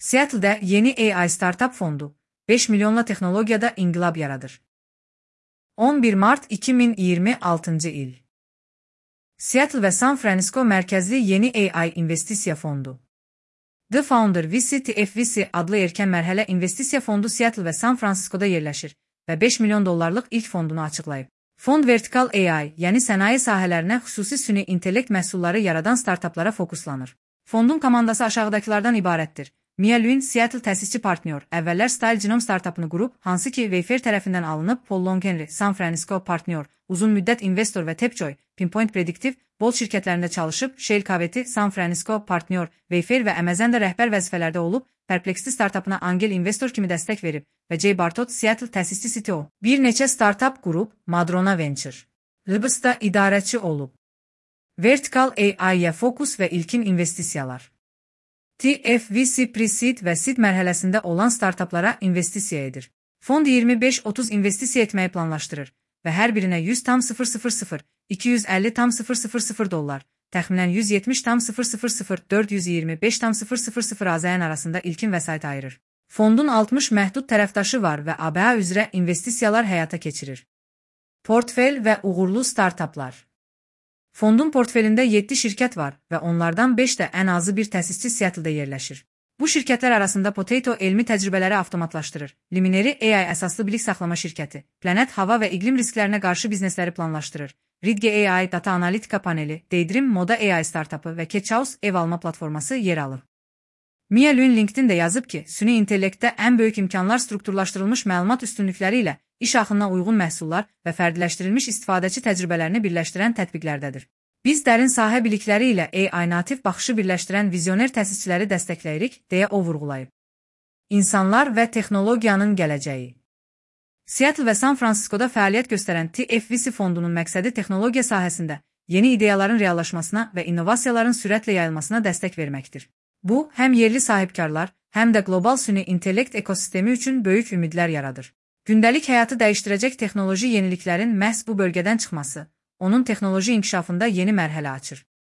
Seattle'da yeni AI startup fondu, 5 milyonla texnologiyada inqilab yaradır. 11 Mart 2026 il. Seattle ve San Francisco mərkəzli yeni AI investisiya fondu. The Founder VC adlı erkən mərhələ investisiya fondu Seattle ve San Francisco'da yerləşir və 5 milyon dollarlıq ilk fondunu açıqlayıb. Fond vertikal AI, yəni sənaye sahələrinə xüsusi süni intellekt məhsulları yaradan startuplara fokuslanır. Fondun komandası aşağıdakılardan ibarətdir. Mia Lewin, Seattle təsisçi partnyor, əvvəllər Style Genome startupını qurub, hansı ki Wayfair tərəfindən alınıb, Paul Longhenry, San Francisco partnyor, uzun müddət investor və Tapjoy, Pinpoint Predictive, Bolt şirkətlərində çalışıb, Shale Cavity, San Francisco partnyor, Wayfair və Amazon'da rəhbər vəzifələrdə olub, Perplexity startupına angel investor kimi dəstək verib və Jay Bartot, Seattle təsisçi CTO. Bir neçə startup qurub, Madrona Venture, Libs'da idarəçi olub. Vertical AI-yə fokus və ilkin investisiyalar. TFVC pre-seed və seed mərhələsində olan startuplara investisiya edir. Fond 25-30 investisiya etməyi planlaşdırır və hər birinə 100,000, 250,000 dollar, təxminən 170,000, 425,000 AZN arasında ilkin vəsait ayırır. Fondun 60 məhdud tərəfdaşı var və ABA üzrə investisiyalar həyata keçirir. Portfel və uğurlu startuplar. Fondun portfelində 7 şirkət var və onlardan 5 də ən azı bir təsisçi Seattle'da yerləşir. Bu şirkətlər arasında Potato elmi təcrübələri avtomatlaşdırır, Luminary AI əsaslı bilik saxlama şirkəti, Planet hava və iqlim risklərinə qarşı biznesləri planlaşdırır, Ridge AI data analitika paneli, Daydream moda AI startupı və Catchhouse ev alma platforması yer alır. Mia Lewin LinkedIn-də yazıb ki, süni intellektdə ən böyük imkanlar strukturlaşdırılmış məlumat üstünlükləri ilə iş axınına uyğun məhsullar və fərdiləşdirilmiş istifadəçi təcrübələrini birləşdirən tətbiqlərdədir. Biz dərin sahə bilikləri ilə AI nativ baxışı birləşdirən vizyoner təsisçiləri dəstəkləyirik, deyə o vurğulayıb. İnsanlar və texnologiyanın gələcəyi. Seattle və San Francisco'da fəaliyyət göstərən TFVC fondunun məqsədi texnologiya sahəsində yeni ideyaların reallaşmasına və innovasiyaların sürətlə yayılmasına dəstək verməkdir. Bu, həm yerli sahibkarlar, həm də qlobal süni intellekt ekosistemi üçün böyük ümidlər yaradır. Gündəlik həyatı dəyişdirəcək texnoloji yeniliklərin məhz bu bölgədən çıxması, onun texnoloji inkişafında yeni mərhələ açır.